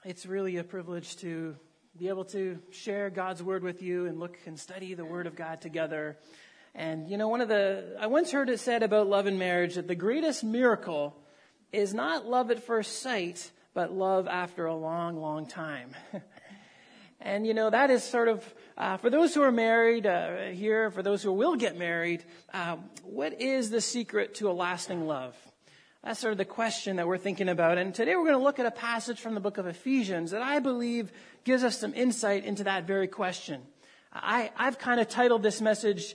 It's really a privilege to be able to share God's Word with you and look and study the Word of God together. And, I once heard it said about love and marriage that the greatest miracle is not love at first sight, but love after a long, long time. And, that is sort of, for those who are married here, for those who will get married, what is the secret to a lasting love? That's sort of the question that we're thinking about. And today we're going to look at a passage from the book of Ephesians that I believe gives us some insight into that very question. I've kind of titled this message,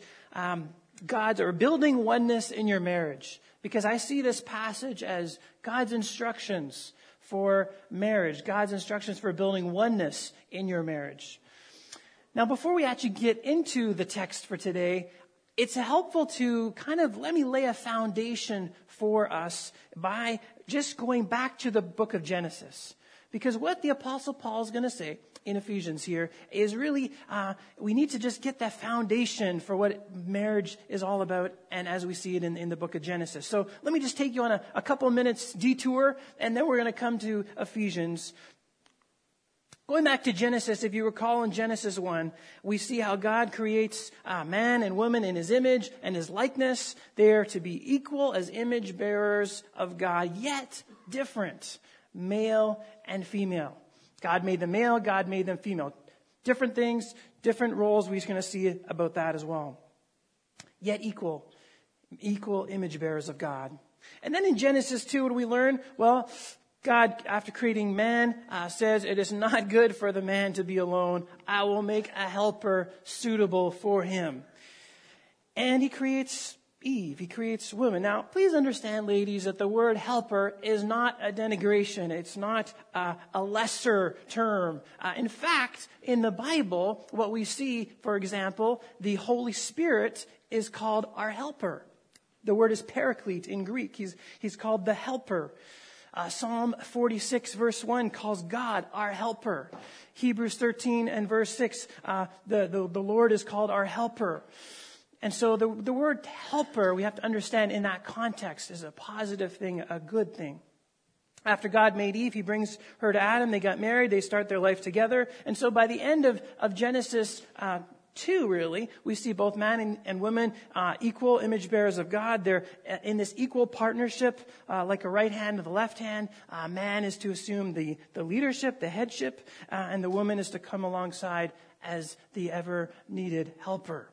Building Oneness in Your Marriage, because I see this passage as God's instructions for marriage, God's instructions for building oneness in your marriage. Now, before we actually get into the text for today, it's helpful to let me lay a foundation for us by just going back to the book of Genesis. Because what the Apostle Paul is going to say in Ephesians here is really, we need to just get that foundation for what marriage is all about, and as we see it in the book of Genesis. So let me just take you on a couple of minutes detour, and then we're going to come to Ephesians. Going back to Genesis, if you recall in Genesis 1, we see how God creates man and woman in his image and his likeness. They are to be equal as image bearers of God, yet different, male and female. God made them male, God made them female. Different things, different roles. We're going to see about that as well. Yet equal image bearers of God. And then in Genesis 2, what do we learn? Well, God, after creating man, says, "It is not good for the man to be alone. I will make a helper suitable for him." And he creates Eve. He creates women. Now, please understand, ladies, that the word helper is not a denigration. It's not a lesser term. In fact, in the Bible, what we see, for example, the Holy Spirit is called our helper. The word is paraclete in Greek. He's called the helper. Psalm 46 verse 1 calls God our helper. Hebrews 13 and verse 6, the Lord is called our helper. And so the word helper, we have to understand in that context, is a positive thing, a good thing. After God made Eve, he brings her to Adam. They got married. They start their life together. And so by the end of Genesis 2, really, we see both man and woman equal image bearers of God. They're in this equal partnership, like a right hand to the left hand. Man is to assume the leadership, the headship, and the woman is to come alongside as the ever needed helper.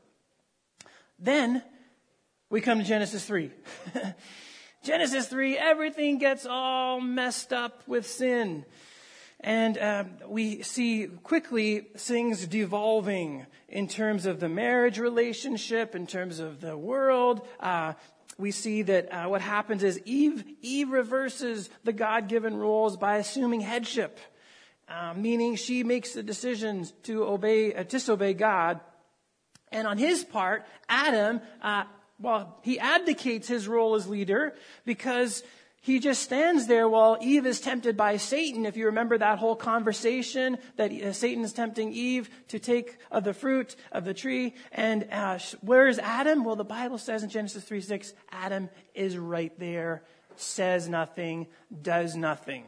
Then we come to Genesis 3. Genesis 3, everything gets all messed up with sin. And we see quickly things devolving in terms of the marriage relationship, in terms of the world. We see that what happens is Eve reverses the God-given roles by assuming headship, meaning she makes the decisions to disobey God. And on his part, Adam, he abdicates his role as leader because he just stands there while Eve is tempted by Satan. If you remember that whole conversation that Satan is tempting Eve to take of the fruit of the tree. And where is Adam? Well, the Bible says in Genesis 3:6, Adam is right there, says nothing, does nothing.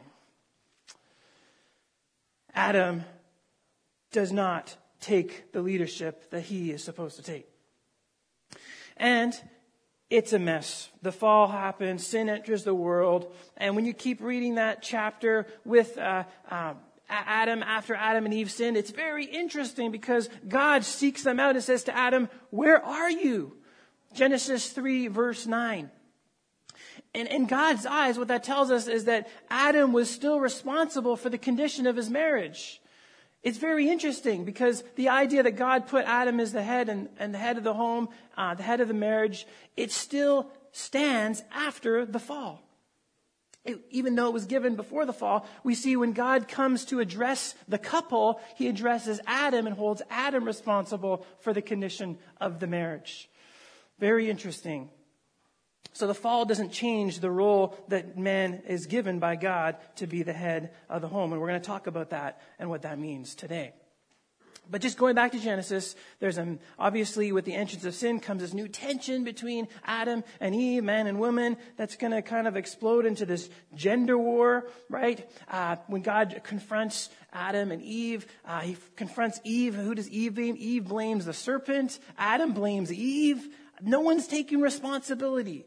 Adam does not take the leadership that he is supposed to take. And it's a mess. The fall happens. Sin enters the world. And when you keep reading that chapter with Adam, after Adam and Eve sinned, it's very interesting because God seeks them out and says to Adam, "Where are you?" Genesis 3 verse 9. And in God's eyes, what that tells us is that Adam was still responsible for the condition of his marriage. It's very interesting because the idea that God put Adam as the head and the head of the home, the head of the marriage, it still stands after the fall. Even though it was given before the fall, we see when God comes to address the couple, he addresses Adam and holds Adam responsible for the condition of the marriage. Very interesting. So the fall doesn't change the role that man is given by God to be the head of the home. And we're going to talk about that and what that means today. But just going back to Genesis, there's obviously with the entrance of sin comes this new tension between Adam and Eve, man and woman, that's going to kind of explode into this gender war, right? When God confronts Adam and Eve, he confronts Eve. Who does Eve blame? Eve blames the serpent. Adam blames Eve. No one's taking responsibility.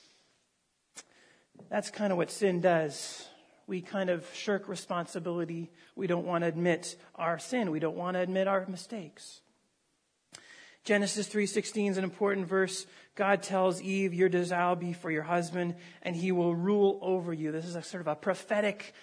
That's kind of what sin does. We kind of shirk responsibility. We don't want to admit our sin. We don't want to admit our mistakes. Genesis 3:16 is an important verse. God tells Eve, your desire will be for your husband, and he will rule over you. This is a sort of a prophetic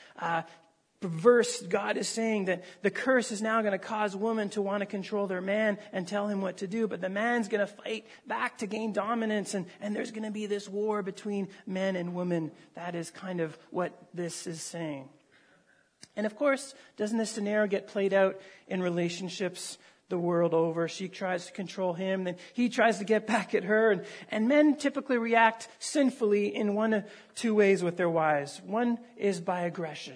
verse. God is saying that the curse is now going to cause women to want to control their man and tell him what to do. But the man's going to fight back to gain dominance. And there's going to be this war between men and women. That is kind of what this is saying. And of course, doesn't this scenario get played out in relationships the world over? She tries to control him, then he tries to get back at her. And men typically react sinfully in one of two ways with their wives. One is by aggression.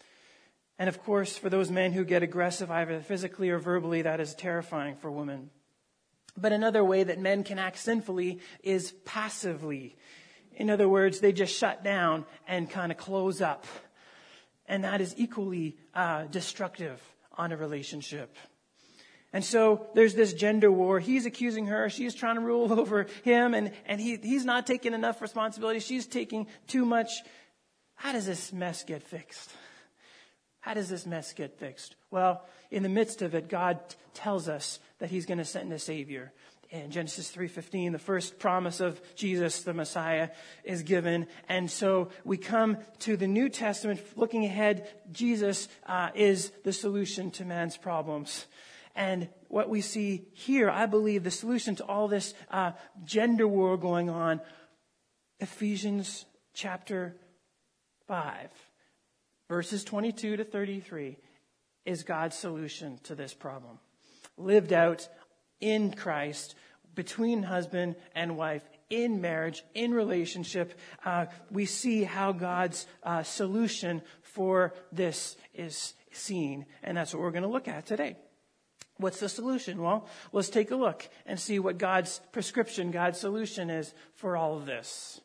And of course, for those men who get aggressive, either physically or verbally, that is terrifying for women. But another way that men can act sinfully is passively. In other words, they just shut down and kind of close up. And that is equally destructive on a relationship. And so there's this gender war. He's accusing her. She's trying to rule over him. And he's not taking enough responsibility. She's taking too much. How does this mess get fixed? How does this mess get fixed? Well, in the midst of it, God tells us that he's going to send a Savior. In Genesis 3:15, the first promise of Jesus, the Messiah, is given. And so we come to the New Testament, looking ahead. Jesus is the solution to man's problems. And what we see here, I believe, the solution to all this gender war going on, Ephesians chapter 5. Verses 22 to 33 is God's solution to this problem. Lived out in Christ, between husband and wife, in marriage, in relationship, we see how God's solution for this is seen. And that's what we're going to look at today. What's the solution? Well, let's take a look and see what God's prescription, God's solution is for all of this.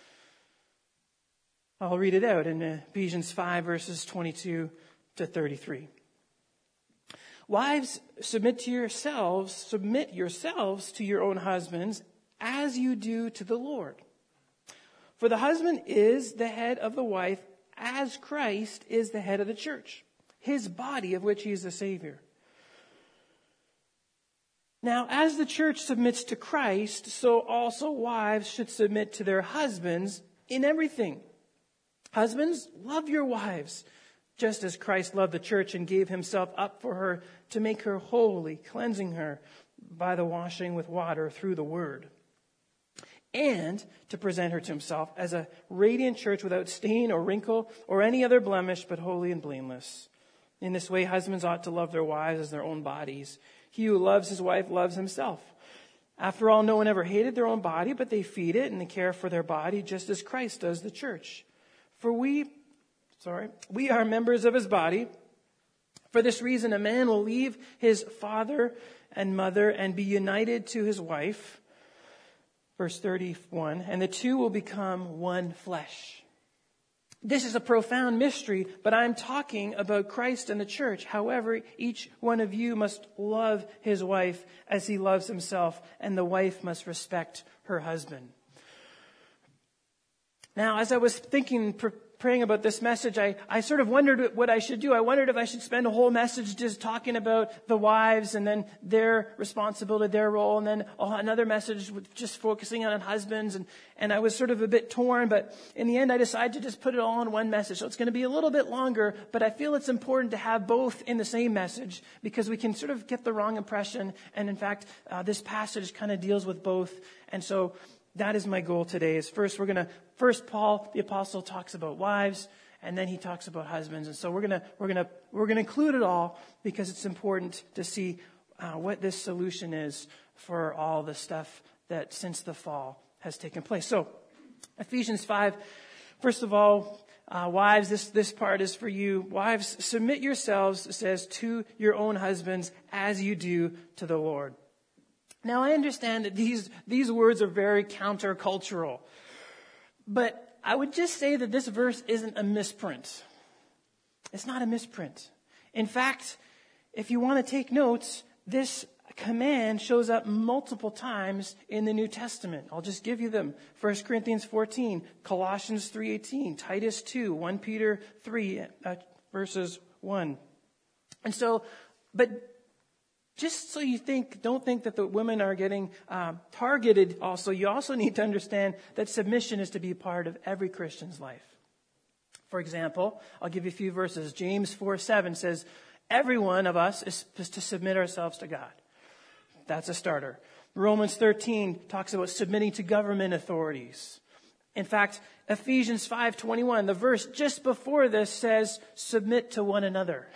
I'll read it out in Ephesians 5, verses 22 to 33. Wives, submit yourselves to your own husbands as you do to the Lord. For the husband is the head of the wife, as Christ is the head of the church, his body, of which he is the Savior. Now, as the church submits to Christ, so also wives should submit to their husbands in everything. Husbands, love your wives, just as Christ loved the church and gave himself up for her to make her holy, cleansing her by the washing with water through the word, and to present her to himself as a radiant church without stain or wrinkle or any other blemish, but holy and blameless. In this way, husbands ought to love their wives as their own bodies. He who loves his wife loves himself. After all, no one ever hated their own body, but they feed it and they care for their body just as Christ does the church. For we are members of his body. For this reason, a man will leave his father and mother and be united to his wife. Verse 31, and the two will become one flesh. This is a profound mystery, but I'm talking about Christ and the church. However, each one of you must love his wife as he loves himself, and the wife must respect her husband. Now, as I was thinking, praying about this message, I sort of wondered what I should do. I wondered if I should spend a whole message just talking about the wives and then their responsibility, their role, and then another message with just focusing on husbands. And I was sort of a bit torn, but in the end, I decided to just put it all in one message. So it's going to be a little bit longer, but I feel it's important to have both in the same message because we can sort of get the wrong impression. And in fact, this passage kind of deals with both. And so that is my goal today. Is first Paul the apostle talks about wives, and then he talks about husbands. And so we're gonna include it all because it's important to see what this solution is for all the stuff that since the fall has taken place. So Ephesians 5. First of all, Wives, this part is for you. Wives, submit yourselves, it says, to your own husbands as you do to the Lord. Now, I understand that these words are very countercultural. But I would just say that this verse isn't a misprint. It's not a misprint. In fact, if you want to take notes, this command shows up multiple times in the New Testament. I'll just give you them. 1 Corinthians 14, Colossians 3:18, Titus 2, 1 Peter 3, verses 1. And so, but just so you don't think that the women are getting targeted also, you also need to understand that submission is to be part of every Christian's life. For example, I'll give you a few verses. James 4:7 says, every one of us is to submit ourselves to God. That's a starter. Romans 13 talks about submitting to government authorities. In fact, Ephesians 5:21, the verse just before this says, submit to one another.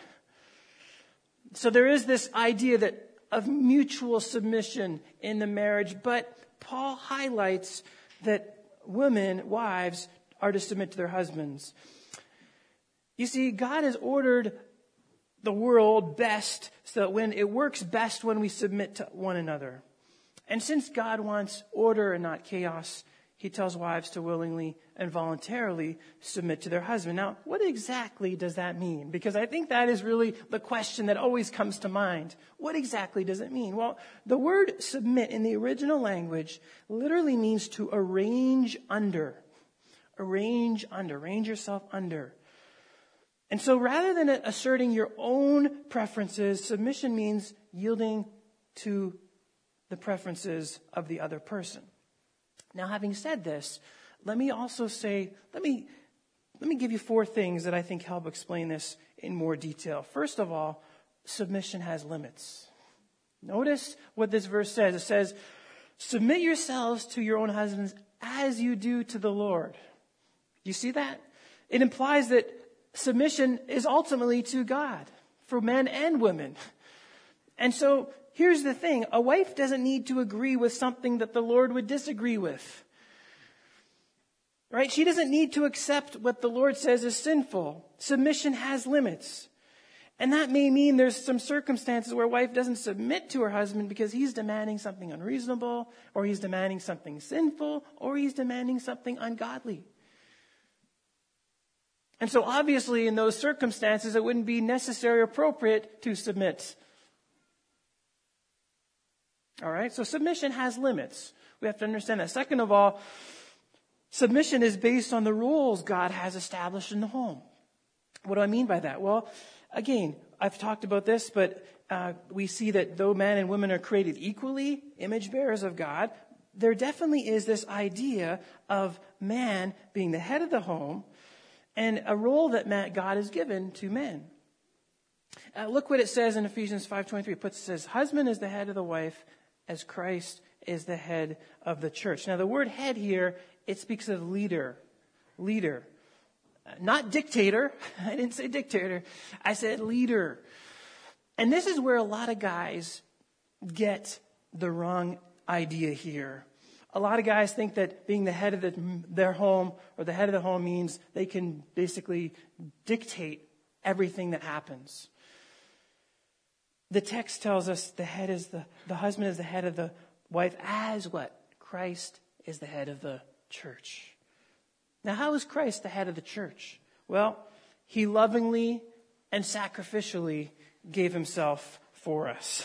So there is this idea of mutual submission in the marriage, but Paul highlights that women, wives, are to submit to their husbands. You see, God has ordered the world best so that when it works best when we submit to one another. And since God wants order and not chaos, he tells wives to willingly and voluntarily submit to their husband. Now, what exactly does that mean? Because I think that is really the question that always comes to mind. What exactly does it mean? Well, the word submit in the original language literally means to arrange under. Arrange yourself under. And so rather than asserting your own preferences, submission means yielding to the preferences of the other person. Now, having said this, let me give you 4 things that I think help explain this in more detail. First of all, submission has limits. Notice what this verse says. It says, submit yourselves to your own husbands as you do to the Lord. You see that? It implies that submission is ultimately to God for men and women. And so here's the thing. A wife doesn't need to agree with something that the Lord would disagree with. Right? She doesn't need to accept what the Lord says is sinful. Submission has limits. And that may mean there's some circumstances where a wife doesn't submit to her husband because he's demanding something unreasonable, or he's demanding something sinful, or he's demanding something ungodly. And so obviously in those circumstances, it wouldn't be necessary or appropriate to submit. All right, so submission has limits. We have to understand that. Second of all, submission is based on the rules God has established in the home. What do I mean by that? Well, again, I've talked about this, but we see that though men and women are created equally, image bearers of God, there definitely is this idea of man being the head of the home and a role that God has given to men. Look what it says in Ephesians 5:23. It says, husband is the head of the wife as Christ is the head of the church. Now the word head here, it speaks of leader. Not dictator. I didn't say dictator. I said leader. And this is where a lot of guys get the wrong idea here. A lot of guys think that being the head of their home or the head of the home means they can basically dictate everything that happens. The text tells us the husband is the head of the wife as what? Christ is the head of the church. Now, how is Christ the head of the church? Well, he lovingly and sacrificially gave himself for us.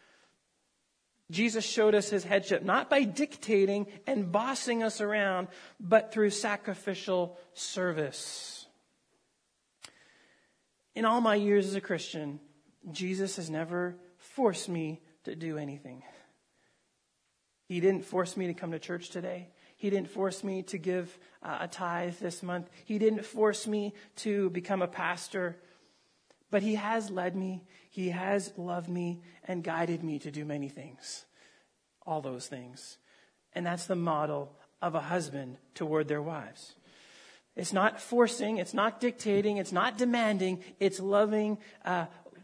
Jesus showed us his headship, not by dictating and bossing us around, but through sacrificial service. In all my years as a Christian, Jesus has never forced me to do anything. He didn't force me to come to church today. He didn't force me to give a tithe this month. He didn't force me to become a pastor. But he has led me, he has loved me, and guided me to do many things. All those things. And that's the model of a husband toward their wives. It's not forcing, it's not dictating, it's not demanding, it's loving,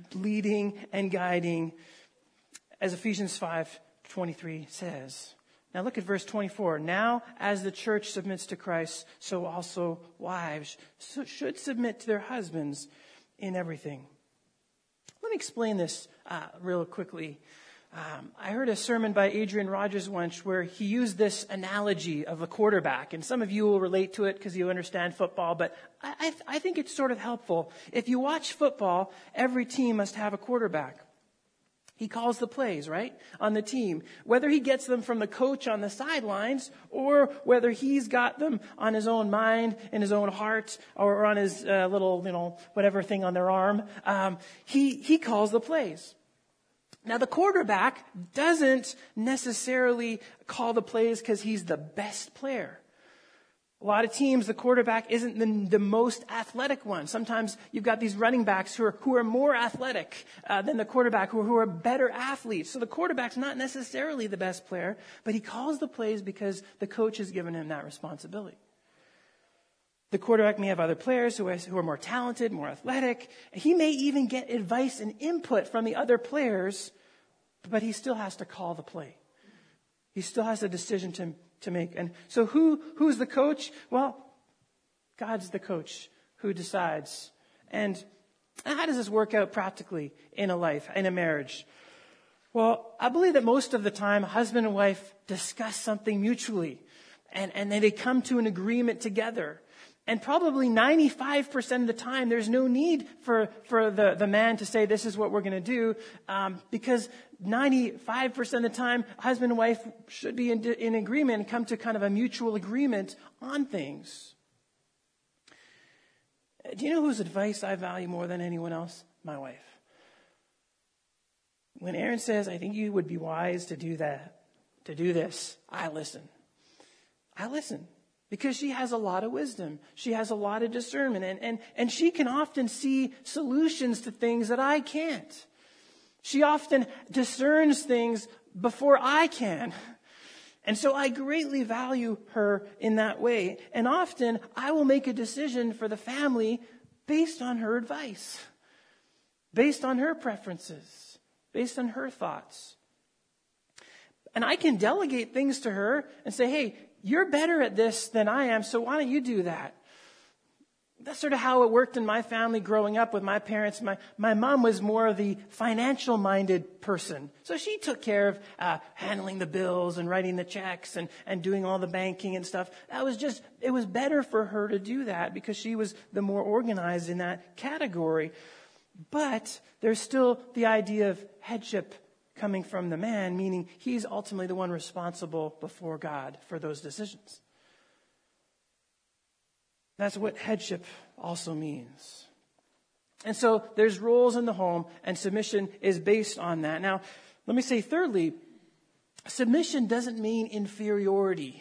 leading, and guiding, as Ephesians 5:23 says. Now look at verse 24. Now, as the church submits to Christ, so also wives should submit to their husbands in everything. Let me explain this real quickly. I heard a sermon by Adrian Rogers once where he used this analogy of a quarterback. And some of you will relate to it because you understand football, but I think it's sort of helpful. If you watch football, every team must have a quarterback. He calls the plays, right, on the team. Whether he gets them from the coach on the sidelines or whether he's got them on his own mind, in his own heart, or on his little, whatever thing on their arm, he calls the plays. Now, the quarterback doesn't necessarily call the plays because he's the best player. A lot of teams, the quarterback isn't the most athletic one. Sometimes you've got these running backs who are more athletic than the quarterback, who are better athletes. So the quarterback's not necessarily the best player, but he calls the plays because the coach has given him that responsibility. The quarterback may have other players who are more talented, more athletic. He may even get advice and input from the other players, but he still has to call the play. He still has a decision to make. And so who's the coach? Well, God's the coach who decides. And how does this work out practically in a life, in a marriage? Well, I believe that most of the time, husband and wife discuss something mutually, and then they come to an agreement together. And probably 95% of the time, there's no need for the man to say, this is what we're going to do, because 95% of the time, husband and wife should be in agreement and come to kind of a mutual agreement on things. Do you know whose advice I value more than anyone else? My wife. When Erin says, I think you would be wise to do that, to do this, I listen. I listen. Because she has a lot of wisdom. She has a lot of discernment. And she can often see solutions to things that I can't. She often discerns things before I can. And so I greatly value her in that way. And often I will make a decision for the family based on her advice. Based on her preferences. Based on her thoughts. And I can delegate things to her and say, hey, you're better at this than I am, so why don't you do that? That's sort of how it worked in my family growing up with my parents. My mom was more of the financial-minded person. So she took care of handling the bills and writing the checks and doing all the banking and stuff. It was better for her to do that because she was the more organized in that category. But there's still the idea of headship coming from the man, meaning he's ultimately the one responsible before God for those decisions. That's what headship also means. And so there's roles in the home, and submission is based on that. Now, let me say thirdly, submission doesn't mean inferiority.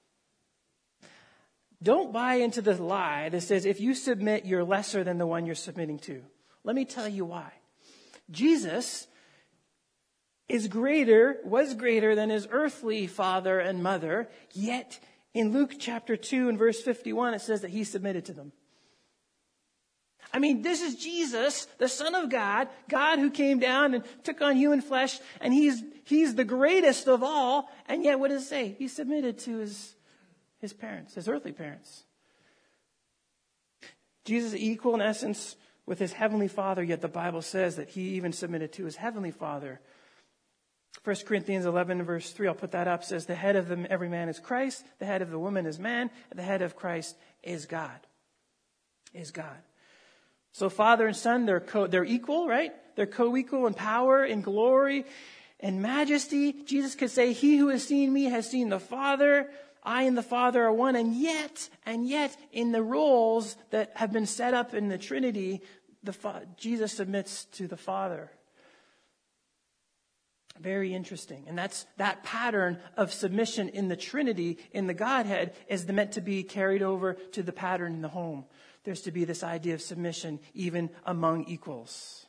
Don't buy into the lie that says if you submit, you're lesser than the one you're submitting to. Let me tell you why. Jesus was greater than his earthly father and mother, yet in Luke chapter 2 and verse 51, it says that he submitted to them. I mean, this is Jesus, the Son of God, God who came down and took on human flesh, and he's the greatest of all, and yet what does it say? He submitted to his parents, his earthly parents. Jesus is equal in essence with his heavenly Father, yet the Bible says that he even submitted to his heavenly Father. 1 Corinthians 11 verse 3, I'll put that up, says the head of every man is Christ, the head of the woman is man, and the head of Christ is God. Is God. So Father and Son, they're equal, right? They're co-equal in power, in glory, in majesty. Jesus could say, he who has seen me has seen the Father. I and the Father are one. And yet, in the roles that have been set up in the Trinity, Jesus submits to the Father. Very interesting. And that pattern of submission in the Trinity, in the Godhead, is meant to be carried over to the pattern in the home. There's to be this idea of submission even among equals.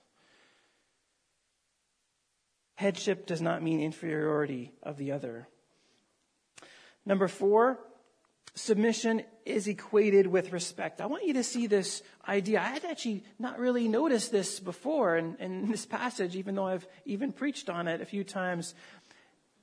Headship does not mean inferiority of the other. Number 4, submission is equated with respect. I want you to see this idea. I had actually not really noticed this before in this passage, even though I've even preached on it a few times.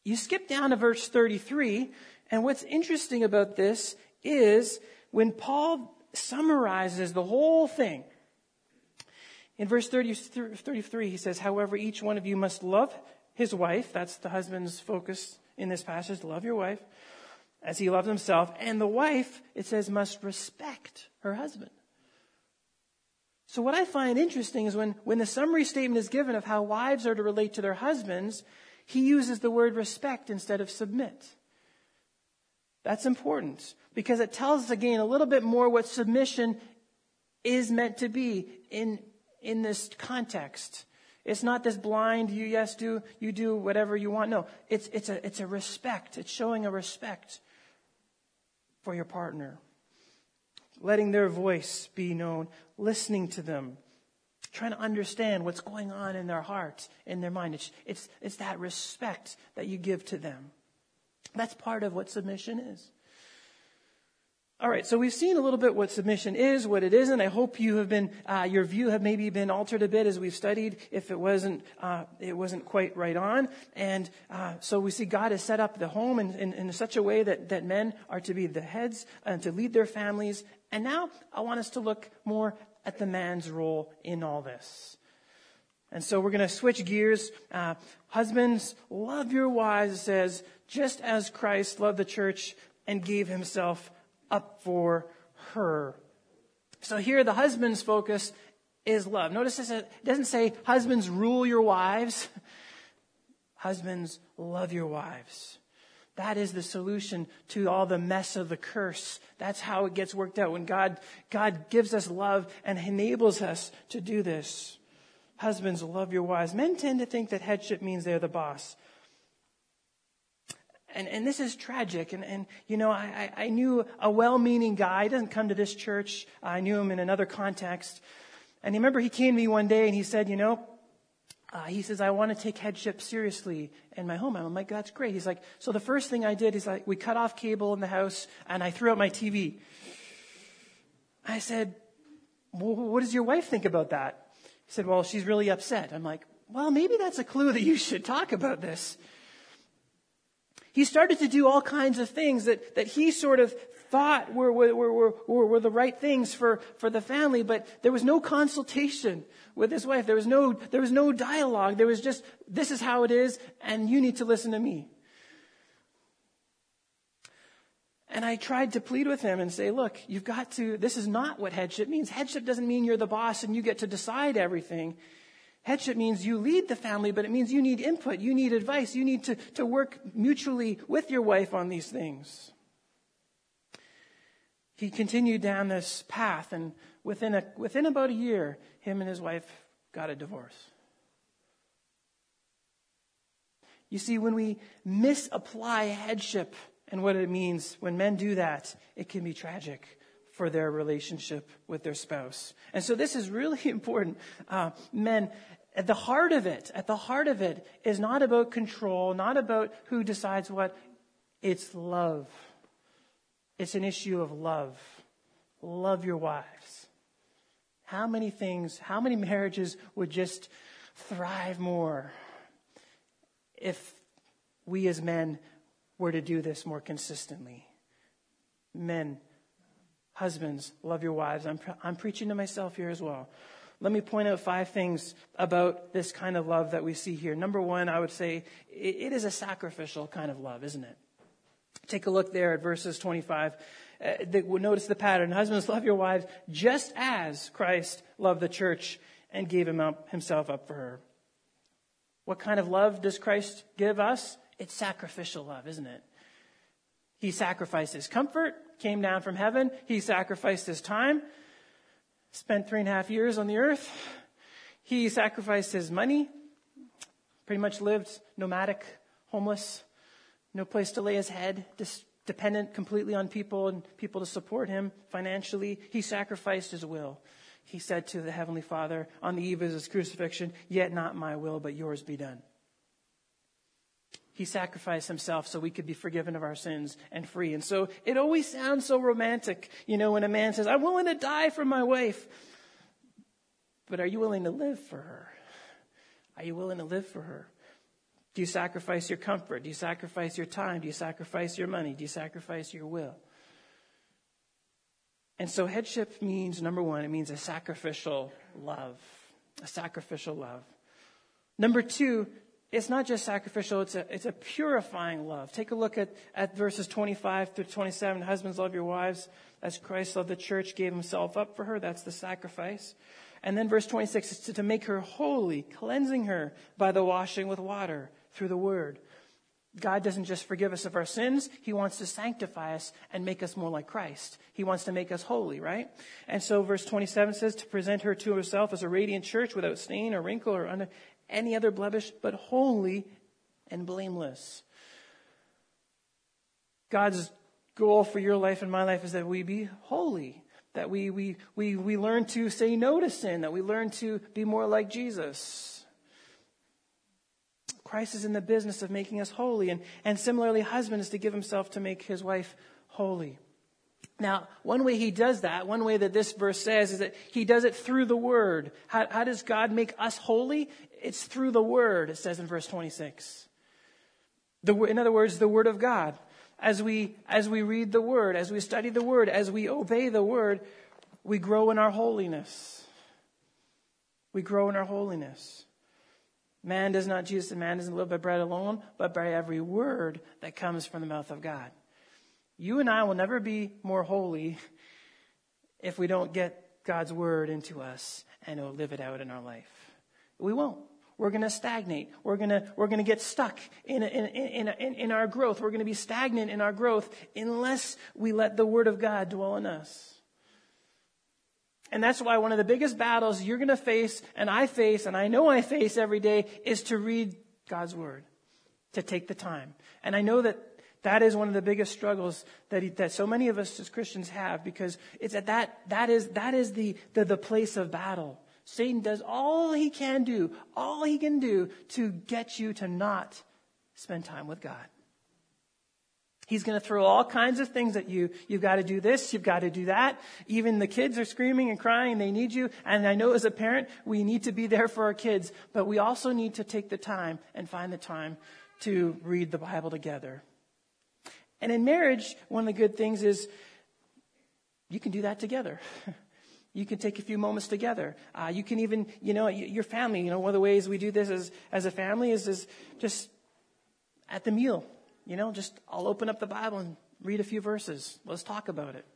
You skip down to verse 33, and what's interesting about this is when Paul summarizes the whole thing. In verse 33, he says, however, each one of you must love his wife. That's the husband's focus in this passage. Love your wife as he loves himself. And the wife, it says, must respect her husband. So what I find interesting is when the summary statement is given of how wives are to relate to their husbands, he uses the word respect instead of submit. That's important because it tells us again a little bit more what submission is meant to be in this context. It's not this blind, you do whatever you want. No, it's a respect. It's showing a respect for your partner. Letting their voice be known, listening to them, trying to understand what's going on in their heart, in their mind. It's that respect that you give to them. That's part of what submission is. All right, so we've seen a little bit what submission is, what it isn't. I hope you have been, your view have maybe been altered a bit as we've studied, if it wasn't quite right on. And so we see God has set up the home in such a way that men are to be the heads and to lead their families. And now I want us to look more at the man's role in all this. And so we're going to switch gears. Husbands, love your wives, it says, just as Christ loved the church and gave himself up for her. So here the husband's focus is love. Notice this, it doesn't say husbands rule your wives. Husbands love your wives. That is the solution to all the mess of the curse. That's how it gets worked out. When God gives us love and enables us to do this. Husbands love your wives. Men tend to think that headship means they're the boss. And this is tragic. And you know, I knew a well-meaning guy. He doesn't come to this church. I knew him in another context. And I remember he came to me one day and he said, he says, I want to take headship seriously in my home. I'm like, that's great. He's like, so the first thing I did is we cut off cable in the house and I threw out my TV. I said, well, what does your wife think about that? He said, well, she's really upset. I'm like, well, maybe that's a clue that you should talk about this. He started to do all kinds of things that he sort of thought were the right things for the family, but there was no consultation with his wife. There was no dialogue. There was just, this is how it is, and you need to listen to me. And I tried to plead with him and say, look, this is not what headship means. Headship doesn't mean you're the boss and you get to decide everything. Headship means you lead the family, but it means you need input, you need advice, you need to work mutually with your wife on these things. He continued down this path, and within about a year, him and his wife got a divorce. You see, when we misapply headship and what it means, when men do that, it can be tragic for their relationship with their spouse. And so this is really important. Men, at the heart of it is not about control, not about who decides what. It's love. It's an issue of love. Love your wives. How many marriages would just thrive more if we as men were to do this more consistently? Men, husbands, love your wives. I'm preaching to myself here as well. Let me point out 5 things about this kind of love that we see here. Number 1, I would say it is a sacrificial kind of love, isn't it? Take a look there at verses 25. Notice the pattern. Husbands, love your wives just as Christ loved the church and gave himself up for her. What kind of love does Christ give us? It's sacrificial love, isn't it? He sacrificed his comfort, came down from heaven. He sacrificed his time, spent 3.5 years on the earth. He sacrificed his money, pretty much lived nomadic, homeless, no place to lay his head, just dependent completely on people and people to support him financially. He sacrificed his will. He said to the Heavenly Father on the eve of his crucifixion, "Yet not my will, but yours be done." He sacrificed himself so we could be forgiven of our sins and free. And so it always sounds so romantic, when a man says, "I'm willing to die for my wife." But are you willing to live for her? Are you willing to live for her? Do you sacrifice your comfort? Do you sacrifice your time? Do you sacrifice your money? Do you sacrifice your will? And so headship means, number one, it means a sacrificial love. A sacrificial love. Number two, it's not just sacrificial, it's a purifying love. Take a look at verses 25 through 27. Husbands, love your wives as Christ loved the church, gave himself up for her. That's the sacrifice. And then verse 26 is to make her holy, cleansing her by the washing with water through the word. God doesn't just forgive us of our sins. He wants to sanctify us and make us more like Christ. He wants to make us holy, right? And so verse 27 says to present her to herself as a radiant church without stain or wrinkle or any other blemish, but holy and blameless. God's goal for your life and my life is that we be holy, that we learn to say no to sin, that we learn to be more like Jesus. Christ is in the business of making us holy. And similarly, husband is to give himself to make his wife holy. Now, one way he does that, one way that this verse says, is that he does it through the word. How does God make us holy? It's through the word, it says in verse 26. In other words, the word of God. As we read the word, as we study the word, as we obey the word, we grow in our holiness. We grow in our holiness. Jesus said, man doesn't live by bread alone, but by every word that comes from the mouth of God. You and I will never be more holy if we don't get God's word into us and live it out in our life. We won't. We're going to stagnate. We're going to get stuck in our growth. We're going to be stagnant in our growth unless we let the word of God dwell in us. And that's why one of the biggest battles you're going to face, and I know I face every day, is to read God's word, to take the time. And I know that is one of the biggest struggles that so many of us as Christians have, because it's at that is the place of battle. Satan does all he can do to get you to not spend time with God. He's going to throw all kinds of things at you. You've got to do this. You've got to do that. Even the kids are screaming and crying. They need you. And I know as a parent, we need to be there for our kids. But we also need to take the time and find the time to read the Bible together. And in marriage, one of the good things is you can do that together. You can take a few moments together. You can even, your family, one of the ways we do this as a family is just at the meal. I'll open up the Bible and read a few verses. Let's talk about it.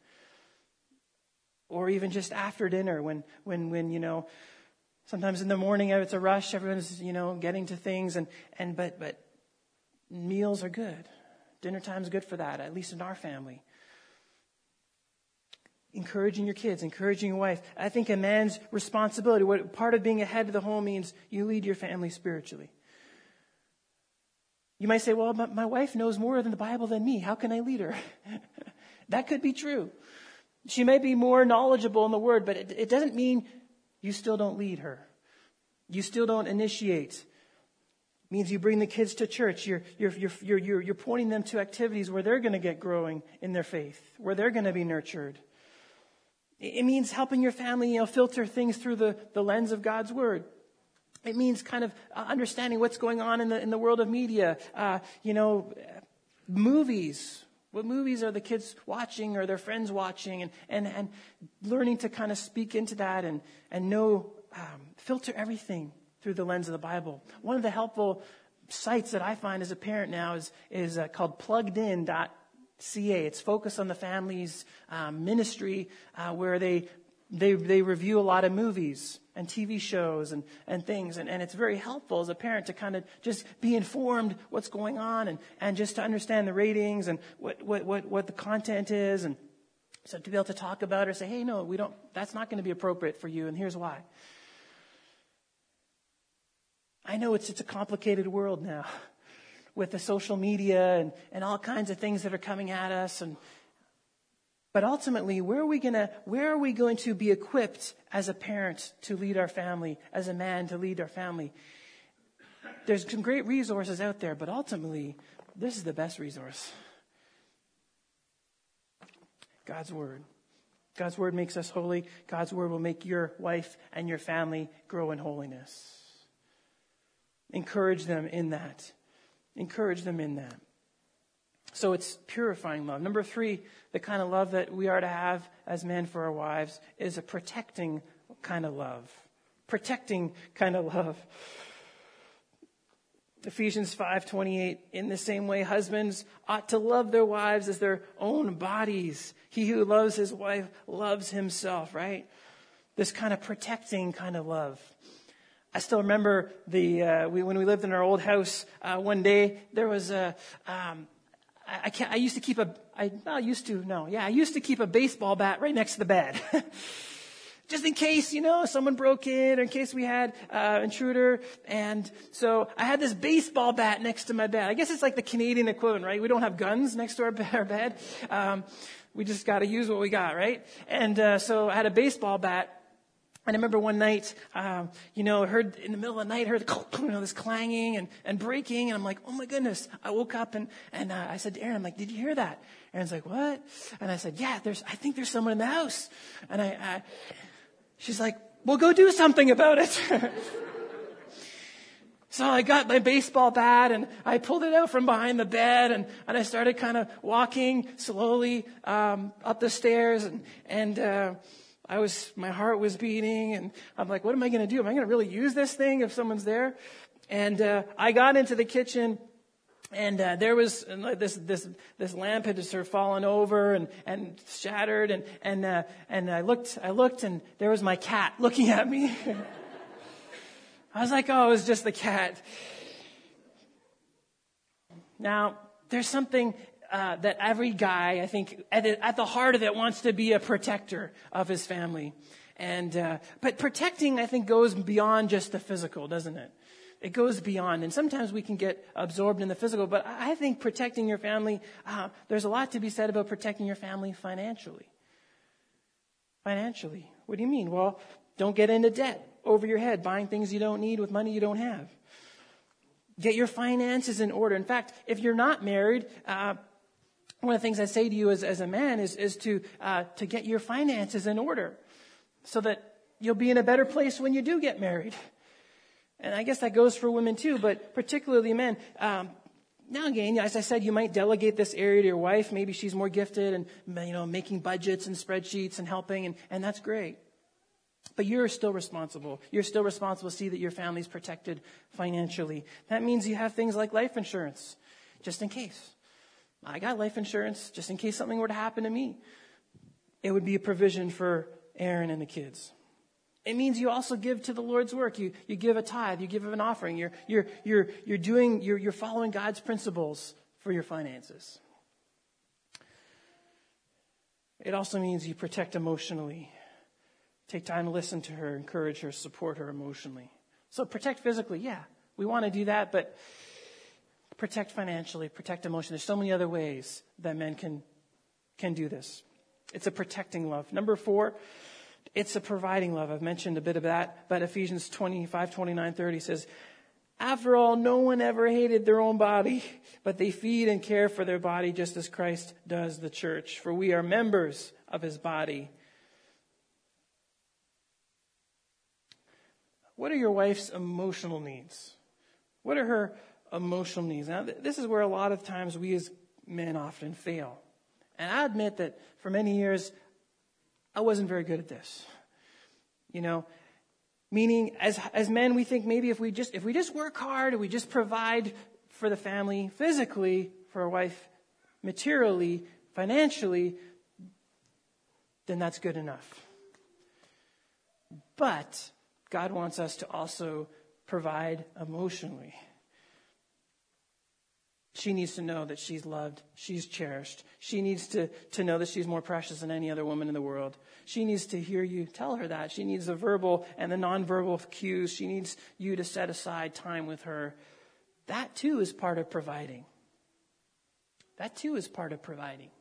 Or even just after dinner when sometimes in the morning it's a rush, everyone's, getting to things but meals are good. Dinner time is good for that, at least in our family. Encouraging your kids, encouraging your wife. I think a man's responsibility, part of being a head of the home means you lead your family spiritually. You might say, well, my wife knows more than the Bible than me. How can I lead her? That could be true. She may be more knowledgeable in the Word, but it doesn't mean you still don't lead her. You still don't initiate. It means you bring the kids to church. You're pointing them to activities where they're going to get growing in their faith, where they're going to be nurtured. It means helping your family, filter things through the lens of God's Word. It means kind of understanding what's going on in the world of media. Movies. What movies are the kids watching or their friends watching? And learning to kind of speak into that and know, filter everything through the lens of the Bible. One of the helpful sites that I find as a parent now is called pluggedin.ca. It's focused on the family's ministry where they review a lot of movies and TV shows and things. And it's very helpful as a parent to kind of just be informed what's going on and just to understand the ratings and what the content is. And so to be able to talk about it or say, hey, no, that's not going to be appropriate for you. And here's why. I know it's a complicated world now with the social media and all kinds of things that are coming at us. But ultimately, where are we going to be equipped as a parent to lead our family, as a man to lead our family? There's some great resources out there, but ultimately, this is the best resource. God's Word. God's Word makes us holy. God's Word will make your wife and your family grow in holiness. Encourage them in that. Encourage them in that. So it's purifying love. Number 3, the kind of love that we are to have as men for our wives is a protecting kind of love. Protecting kind of love. Ephesians 5:28, in the same way, husbands ought to love their wives as their own bodies. He who loves his wife loves himself, right? This kind of protecting kind of love. I still remember when we lived in our old house, one day there was I used to keep a baseball bat right next to the bed. Just in case, someone broke in, or in case we had intruder. And so I had this baseball bat next to my bed. I guess it's like the Canadian equivalent, right? We don't have guns next to our bed. We just got to use what we got, right? And so I had a baseball bat. And I remember one night, I heard in the middle of the night, this clanging and breaking. And I'm like, oh my goodness. I woke up and I said to Erin, I'm like, did you hear that? Erin's like, what? And I said, yeah, I think there's someone in the house. And she's like, well, go do something about it. So I got my baseball bat and I pulled it out from behind the bed and I started kind of walking slowly up the stairs and my heart was beating and I'm like, what am I going to do? Am I going to really use this thing if someone's there? And I got into the kitchen and there was this lamp had just sort of fallen over and shattered and I looked and there was my cat looking at me. I was like, oh, it was just the cat. Now, there's something that every guy, I think, at the heart of it wants to be a protector of his family. But protecting, I think, goes beyond just the physical, doesn't it? It goes beyond. And sometimes we can get absorbed in the physical. But I think protecting your family, there's a lot to be said about protecting your family financially. Financially. What do you mean? Well, don't get into debt over your head, buying things you don't need with money you don't have. Get your finances in order. In fact, if you're not married, one of the things I say to you as a man is to get your finances in order so that you'll be in a better place when you do get married. And I guess that goes for women too, but particularly men. Now again, as I said, you might delegate this area to your wife. Maybe she's more gifted and, making budgets and spreadsheets and helping, and that's great. But you're still responsible. You're still responsible to see that your family's protected financially. That means you have things like life insurance, just in case. I got life insurance just in case something were to happen to me. It would be a provision for Erin and the kids. It means you also give to the Lord's work. You give a tithe. You give an offering. You're following God's principles for your finances. It also means you protect emotionally. Take time to listen to her, encourage her, support her emotionally. So protect physically, yeah, we want to do that, but protect financially, protect emotionally. There's so many other ways that men can do this. It's a protecting love. Number 4, it's a providing love. I've mentioned a bit of that, but Ephesians 25:29-30 says, after all, no one ever hated their own body, but they feed and care for their body just as Christ does the church. For we are members of his body. What are your wife's emotional needs? What are her emotional needs? Now, this is where a lot of times we as men often fail. And I admit that for many years, I wasn't very good at this. Meaning as men, we think maybe if we just work hard, or we just provide for the family physically, for our wife materially, financially, then that's good enough. But God wants us to also provide emotionally. She needs to know that she's loved, she's cherished. She needs to know that she's more precious than any other woman in the world. She needs to hear you tell her that. She needs the verbal and the nonverbal cues. She needs you to set aside time with her. That too is part of providing. That too is part of providing.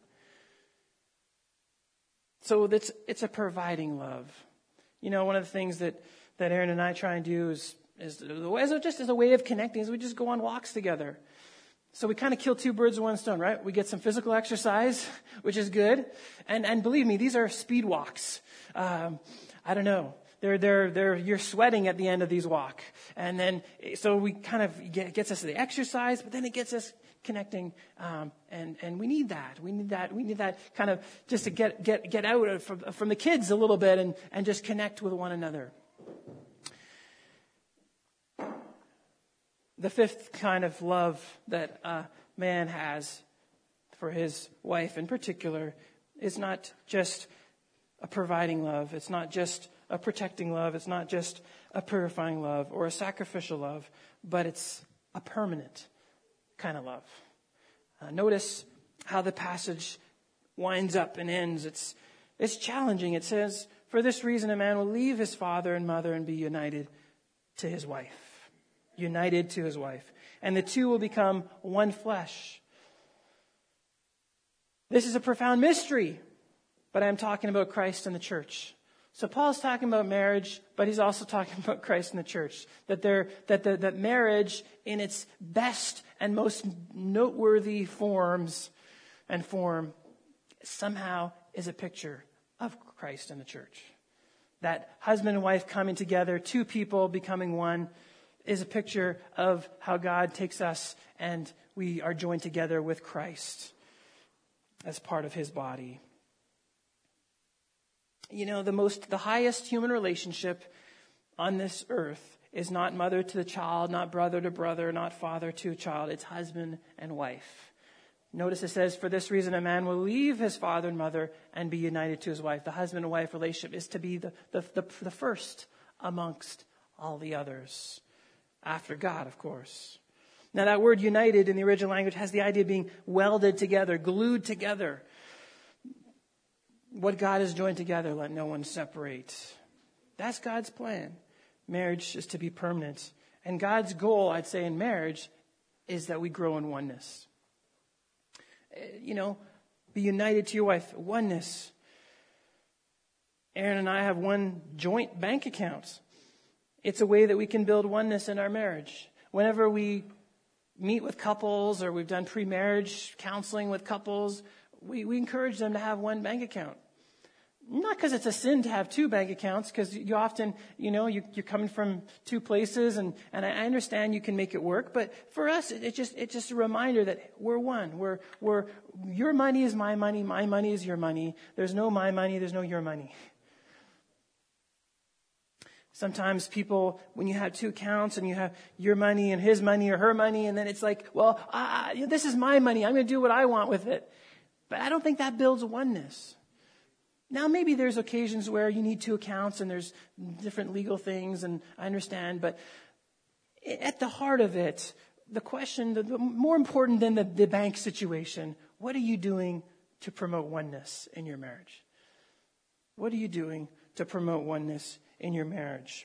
So it's a providing love. One of the things that Erin and I try and do is just as a way of connecting is we just go on walks together. So we kind of kill 2 birds with 1 stone, right? We get some physical exercise, which is good. And believe me, these are speed walks. I don't know. you're sweating at the end of these walk. And then, so we kind of gets us to the exercise, but then it gets us connecting. And we need that. We need that kind of just to get out from the kids a little bit and just connect with one another. The fifth kind of love that a man has for his wife in particular is not just a providing love. It's not just a protecting love. It's not just a purifying love or a sacrificial love, but it's a permanent kind of love. Notice how the passage winds up and ends. It's challenging. It says, "For this reason a man will leave his father and mother and be united to his wife." United to his wife. And the two will become one flesh. This is a profound mystery, but I'm talking about Christ and the church. So Paul's talking about marriage, but he's also talking about Christ and the church. That marriage in its best and most noteworthy form somehow is a picture of Christ and the church. That husband and wife coming together, two people becoming one, is a picture of how God takes us and we are joined together with Christ as part of his body. You know, the highest human relationship on this earth is not mother to the child, not brother to brother, not father to a child. It's husband and wife. Notice it says, "For this reason a man will leave his father and mother and be united to his wife." The husband and wife relationship is to be the first amongst all the others. After God, of course. Now that word united in the original language has the idea of being welded together, glued together. What God has joined together, let no one separate. That's God's plan. Marriage is to be permanent. And God's goal, I'd say, in marriage is that we grow in oneness. You know, be united to your wife. Oneness. Aaron and I have one joint bank account. It's a way that we can build oneness in our marriage. Whenever we meet with couples or we've done pre-marriage counseling with couples, we encourage them to have one bank account. Not because it's a sin to have two bank accounts, because you often, you're coming from two places, and I understand you can make it work. But for us, it's just a reminder that we're one. We're your money is my money is your money. There's no my money, there's no your money. Sometimes people, when you have two accounts and you have your money and his money or her money, and then it's like, well, this is my money. I'm going to do what I want with it. But I don't think that builds oneness. Now, maybe there's occasions where you need two accounts and there's different legal things, and I understand. But at the heart of it, the question, the more important than the bank situation, what are you doing to promote oneness in your marriage? What are you doing to promote oneness in your marriage?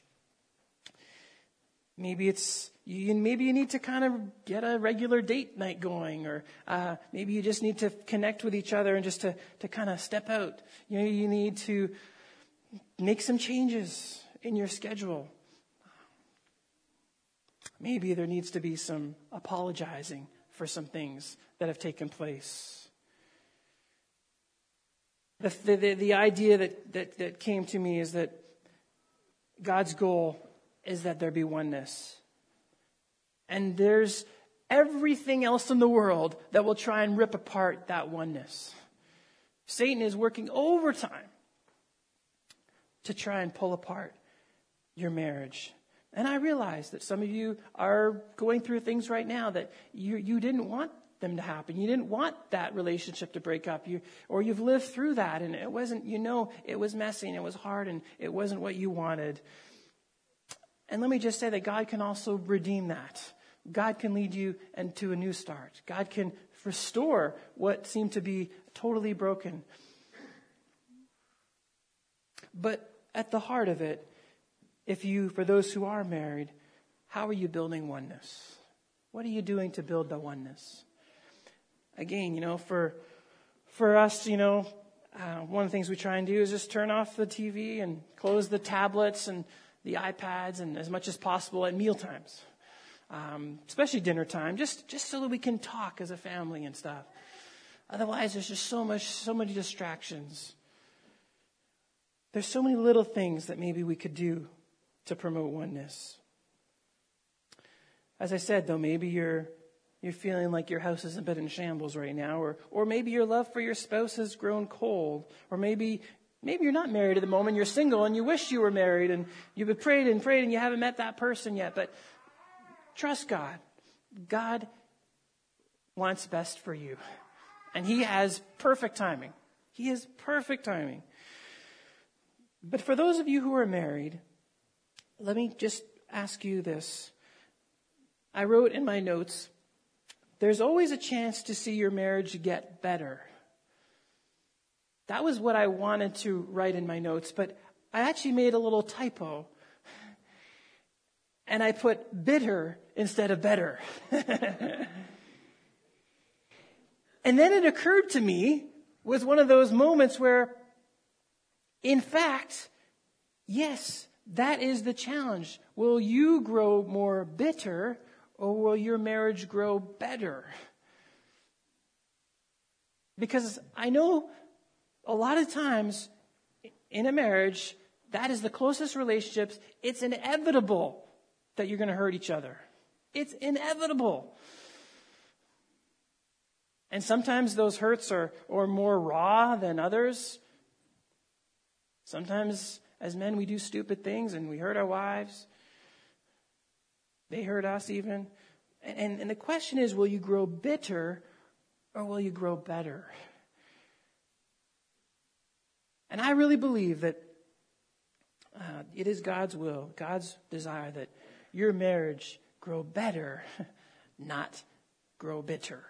Maybe you need to kind of get a regular date night going, or maybe you just need to connect with each other and just to kind of step out. You need to make some changes in your schedule. Maybe there needs to be some apologizing for some things that have taken place. The idea that came to me is that God's goal is that there be oneness. And there's everything else in the world that will try and rip apart that oneness. Satan is working overtime to try and pull apart your marriage. And I realize that some of you are going through things right now that you didn't want them to happen. You didn't want that relationship to break up. You've lived through that, and it wasn't, it was messy and it was hard and it wasn't what you wanted. And let me just say that God can also redeem that. God can lead you into a new start. God can restore what seemed to be totally broken. But at the heart of it, for those who are married, how are you building oneness? What are you doing to build the oneness? Again, for us, one of the things we try and do is just turn off the TV and close the tablets and the iPads, and as much as possible at meal times, especially dinner time, just so that we can talk as a family and stuff. Otherwise, there's just so many distractions. There's so many little things that maybe we could do to promote oneness. As I said, though, maybe you're feeling like your house is a bit in shambles right now, or maybe your love for your spouse has grown cold, or maybe you're not married at the moment, you're single and you wish you were married, and you've prayed and you haven't met that person yet. But trust God. God wants best for you. And He has perfect timing. He has perfect timing. But for those of you who are married, let me just ask you this. I wrote in my notes, there's always a chance to see your marriage get better. That was what I wanted to write in my notes, but I actually made a little typo. And I put bitter instead of better. And then it occurred to me, was one of those moments where, in fact, yes, that is the challenge. Will you grow more bitter, or will your marriage grow better? Because I know a lot of times in a marriage, that is the closest relationships. It's inevitable that you're going to hurt each other. It's inevitable. And sometimes those hurts are more raw than others. Sometimes as men we do stupid things and we hurt our wives. They hurt us even. And the question is, will you grow bitter or will you grow better? And I really believe that it is God's will, God's desire that your marriage grow better, not grow bitter.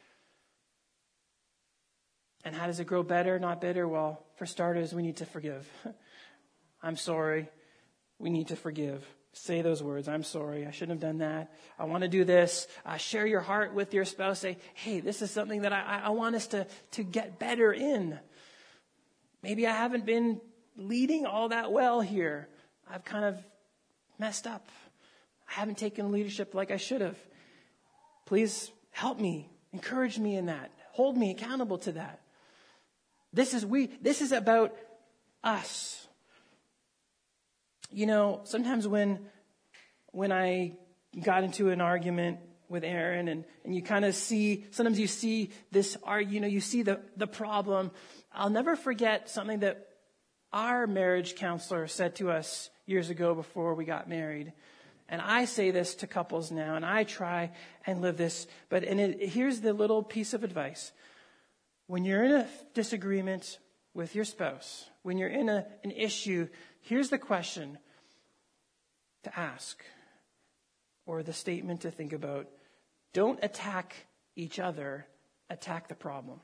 And how does it grow better, not bitter? Well, for starters, we need to forgive. I'm sorry. We need to forgive. Say those words. I'm sorry. I shouldn't have done that. I want to do this. Share your heart with your spouse. Say, hey, this is something that I want us to get better in. Maybe I haven't been leading all that well here. I've kind of messed up. I haven't taken leadership like I should have. Please help me. Encourage me in that. Hold me accountable to that. This is about us. You know, sometimes when I got into an argument with Aaron and you kind of sometimes you see this, you see the problem. I'll never forget something that our marriage counselor said to us years ago before we got married. And I say this to couples now, and I try and live this. Here's the little piece of advice. When you're in a disagreement with your spouse, when you're in an issue, here's the question to ask, or the statement to think about. Don't attack each other, attack the problem.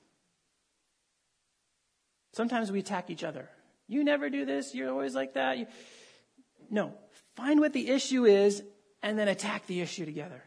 Sometimes we attack each other. You never do this, you're always like that. No, find what the issue is and then attack the issue together.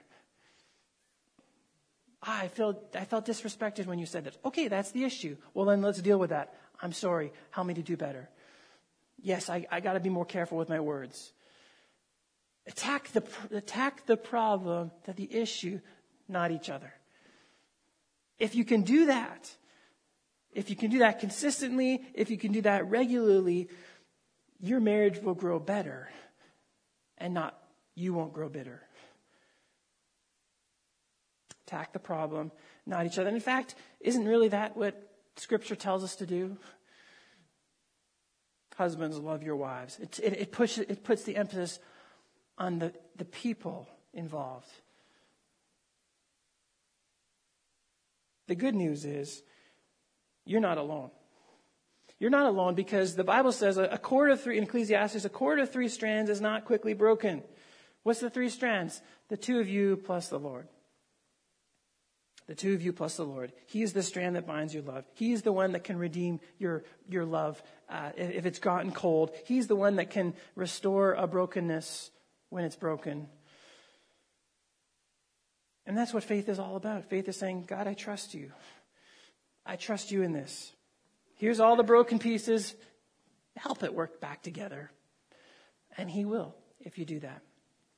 I felt disrespected when you said that. Okay, that's the issue. Well, then let's deal with that. I'm sorry. Help me to do better. Yes, I got to be more careful with my words. Attack the problem, the issue, not each other. If you can do that, consistently, if you can do that regularly, your marriage will grow better, and you won't grow bitter. Attack the problem, not each other. And in fact, isn't really that what Scripture tells us to do? Husbands, love your wives. It puts the emphasis on the people involved. The good news is you're not alone. You're not alone because the Bible says a cord of three, in Ecclesiastes, a cord of three strands is not quickly broken. What's the three strands? The two of you plus the Lord. The two of you plus the Lord. He is the strand that binds your love. He's the one that can redeem your love if it's gotten cold. He's the one that can restore a brokenness when it's broken. And that's what faith is all about. Faith is saying, God, I trust you. I trust you in this. Here's all the broken pieces. Help it work back together. And He will if you do that.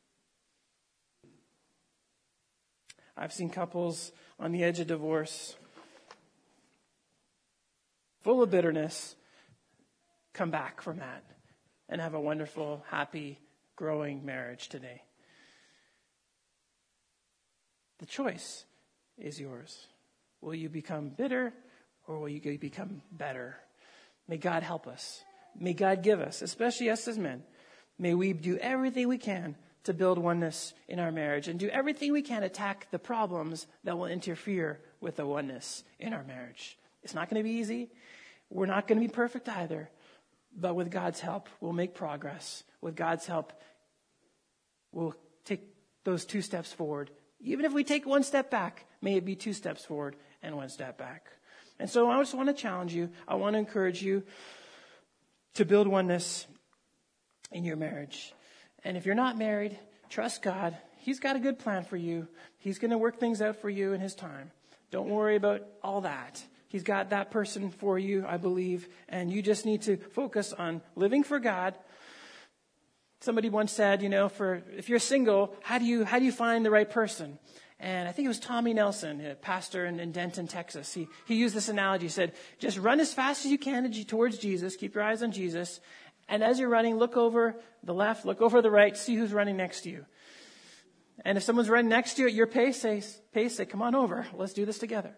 I've seen couples on the edge of divorce, full of bitterness, come back from that and have a wonderful, happy, growing marriage today. The choice is yours. Will you become bitter or will you become better? May God help us. May God give us, especially us as men, may we do everything we can to build oneness in our marriage and do everything we can to attack the problems that will interfere with the oneness in our marriage. It's not going to be easy. We're not going to be perfect either. But with God's help, we'll make progress. With God's help, we'll take those 2 steps forward. Even if we take 1 step back, may it be 2 steps forward and 1 step back. And so I just want to challenge you. I want to encourage you to build oneness in your marriage. And if you're not married, trust God. He's got a good plan for you. He's going to work things out for you in His time. Don't worry about all that. He's got that person for you, I believe. And you just need to focus on living for God. Somebody once said, if you're single, how do you find the right person? And I think it was Tommy Nelson, a pastor in Denton, Texas. He used this analogy. He said, just run as fast as you can towards Jesus. Keep your eyes on Jesus. And as you're running, look over the left, look over the right, see who's running next to you. And if someone's running next to you at your pace, say, come on over. Let's do this together.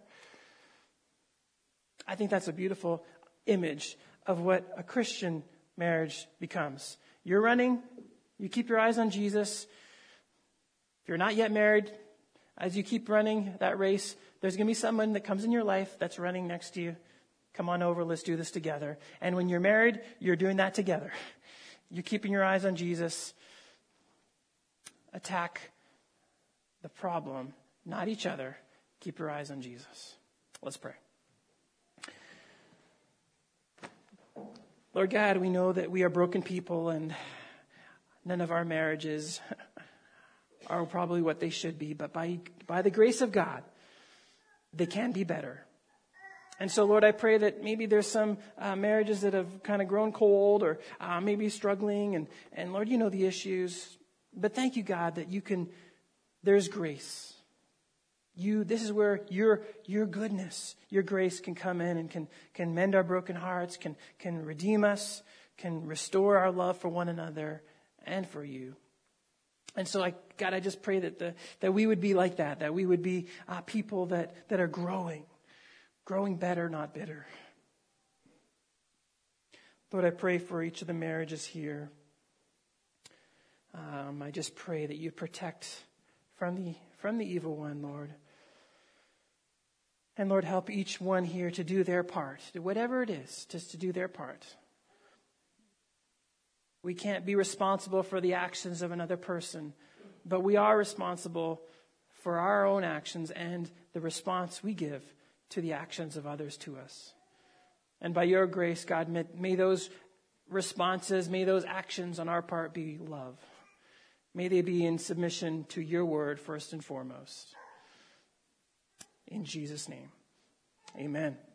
I think that's a beautiful image of what a Christian marriage becomes. You're running, you keep your eyes on Jesus. If you're not yet married, as you keep running that race, there's going to be someone that comes in your life that's running next to you. Come on over, let's do this together. And when you're married, you're doing that together. You're keeping your eyes on Jesus. Attack the problem, not each other. Keep your eyes on Jesus. Let's pray. Lord God, we know that we are broken people and none of our marriages are probably what they should be, but by the grace of God, they can be better. And so, Lord, I pray that maybe there's some marriages that have kind of grown cold or maybe struggling, and Lord, you know the issues. But thank you, God, that there's grace. This is where your goodness, your grace can come in and can mend our broken hearts, can redeem us, can restore our love for one another and for you. And so, God, I just pray that we would be like that we would be people that are growing better, not bitter. Lord, I pray for each of the marriages here. I just pray that you protect from the evil one, Lord. And Lord, help each one here to do their part, whatever it is, just to do their part. We can't be responsible for the actions of another person, but we are responsible for our own actions and the response we give to the actions of others to us. And by your grace, God, may those responses, may those actions on our part be love. May they be in submission to your word first and foremost. In Jesus' name, amen.